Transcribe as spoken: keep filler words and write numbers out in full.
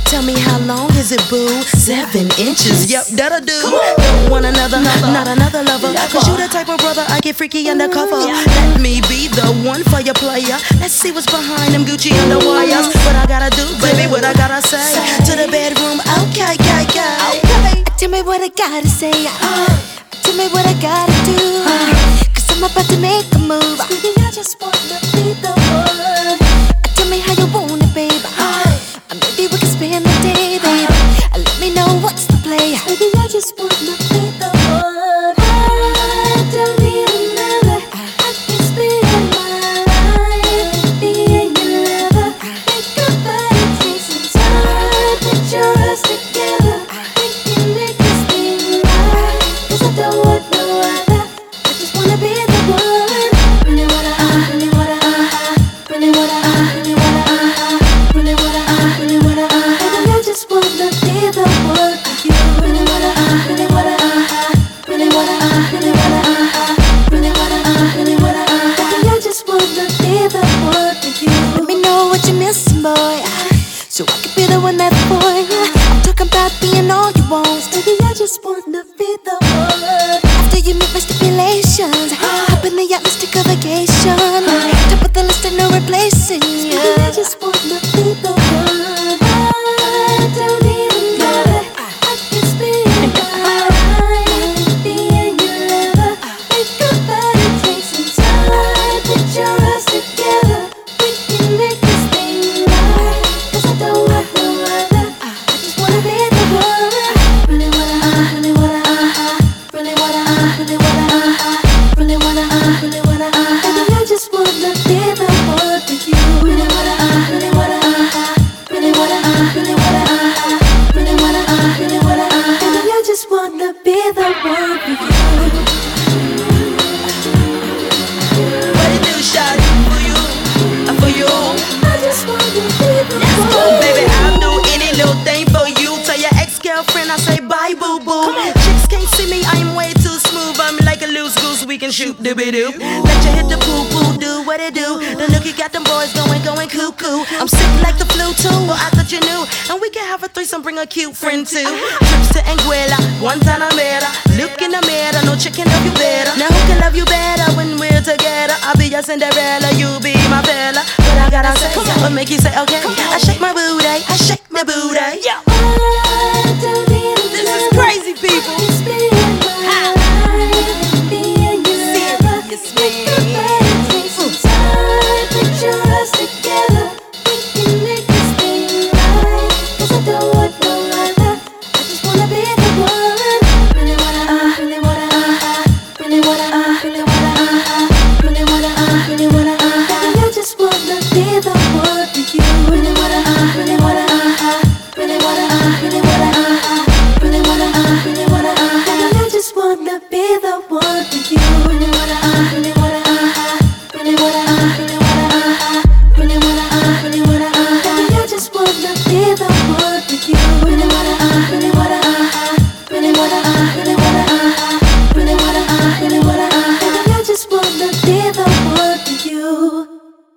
Tell me how long is it, boo? Seven inches, yep, that'll do. Don't want another, not another lover. Cause you the type of brother I get freaky undercover. Let me be the one for your player. Let's see what's behind them Gucci underwires. What I gotta do, baby, what I gotta say. To the bedroom, okay, okay, okay. Tell me what I gotta say. Tell me what I gotta do. Cause I'm about to make a move. Baby, I just wanna be the one. Tell me how you want it, baby. Maybe we can spend the day, baby. Let me know what's the play. Baby, I just wanna be the one. I don't need another. I can spend my life being your lover. Think about it, take some time. Picture us together. We can make this thing right. Cause I don't want no other. I just wanna be the one. Really wanna, uh, really wanna, uh, really wanna, uh, really wanna, uh, really wanna, uh, really wanna, uh. Baby, I just wanna be the one for you. Really wanna, uh, really wanna, uh, really wanna, uh, really wanna, uh, really wanna, uh, really wanna, uh. Baby, I just wanna be the one for you. Let me know what you're missing, boy, so I can be the one that's for you. I'm talking about being all you want. Baby, I just wanna be the one. After you meet my stipulations, hop in the yacht, let's take a vacation. Top of the list and no replacing you. Baby, I just wanna be the one. I don't need another. I can spend my life being your lover. Think about it, take some time. Picture us together. We can make this thing right. Cause I don't want no other. I just wanna be the one. Really wanna, uh, really wanna, uh, really wanna, uh, really wanna, uh, really wanna, uh, really wanna, uh. Baby, I just wanna be the one for you. Really wanna, uh, really wanna, uh, really wanna, uh, really wanna, uh, really wanna, uh, really wanna, uh. Baby, I just wanna be the one for you. What it do, shawty? For you, uh, for you. I just wanna be the Let's one. go, baby, I'll do any little thing for you. Tell your ex-girlfriend I say bye, boo-boo. Chicks can't see me, I'm way too smooth. I'm like a loose goose, we can shoot dooby-doo. Let you hit the poo-poo, do what it do. The look you got them boys going, going cuckoo. I'm sick like the flu too, well I thought you knew. And we can have a threesome, bring a cute friend too. Trips to Anguilla, one time I met her. Look in the mirror, no chick can love you better. Now who can love you better when we're together? I'll be your Cinderella, you be my Bella. But I gotta say, what make you say okay? I shake my booty, I shake my booty. Yeah. I don't need another. This is crazy, people. I can spend my life being your lover. Yes, Think about it, take some time. Picture us together. We can make this thing right. Cause I don't want no other. I just wanna be the one. Really wanna, uh, really wanna, uh, really wanna, uh, really wanna, uh, really wanna, uh, really wanna, uh. Baby, I just wanna be the one for you. Really wanna, uh, really wanna, uh, really wanna, uh, really wanna, uh, really wanna, uh, really wanna, uh. Baby, I just wanna be the one for you. Really wanna, uh, really wanna, uh, really wanna, uh, really wanna, uh, really wanna, uh, really wanna, uh. Baby, I just wanna be the one for you. Really wanna, uh, really wanna, uh, really wanna, uh.